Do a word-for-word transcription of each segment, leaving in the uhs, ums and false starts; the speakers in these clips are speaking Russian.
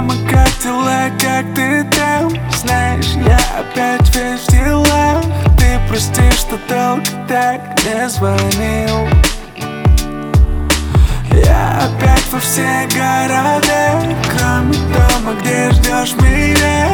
Мама, как дела, как ты там? Знаешь, я опять весь в делах. Ты прости, что долго так не звонил. Я опять во все города, кроме дома, где ждешь меня.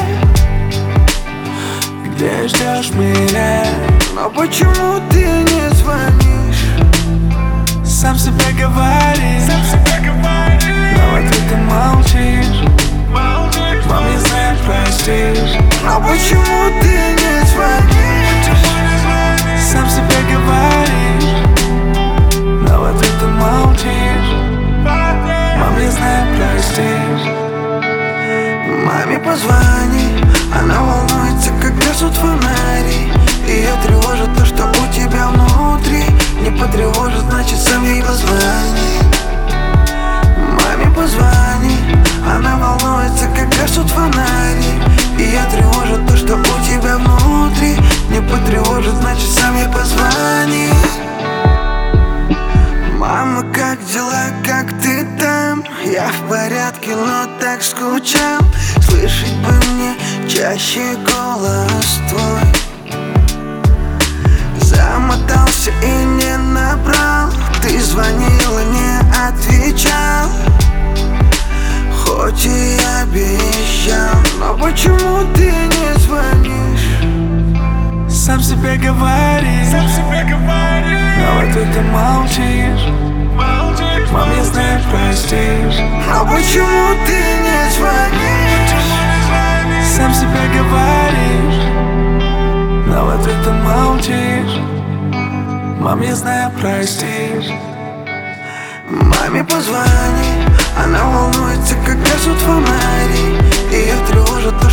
Где ждешь меня? Но почему ты не звонишь? Сам себе говоришь, Сам себе говоришь. Но в ответ ты молчишь. Молчишь. Мам, я знаю, простишь. Но почему ты не звонишь? Сам себе говоришь. Но в ответ ты молчишь. Мам, я знаю, простишь. Маме позвони, она волнуется, как гаснут фонари. Ее тревожит то, что у тебя внутри. Не потревожит, значит сам ей позвони. Маме позвони, она волнуется, как гаснут фонари. Ее тревожит то, что у тебя внутри. Не потревожит, значит сам ей позвони. Мама, как дела, как ты там? Я в порядке, но так скучал. Слышать бы мне чаще голос твой. Замотался и не набрал. Ты звонила, не отвечал. Хоть и обещал. Но почему ты не звонишь? Сам себе говоришь, Сам себе говоришь. но в ответ ты молчишь. Молчишь. Мам, я знаю, простишь. Но почему ты не звонишь? Сам себе говоришь, но в ответ ты молчишь. Мам, я знаю, простишь. Маме позвони, она волнуется, как гаснут фонари. Ее тревожит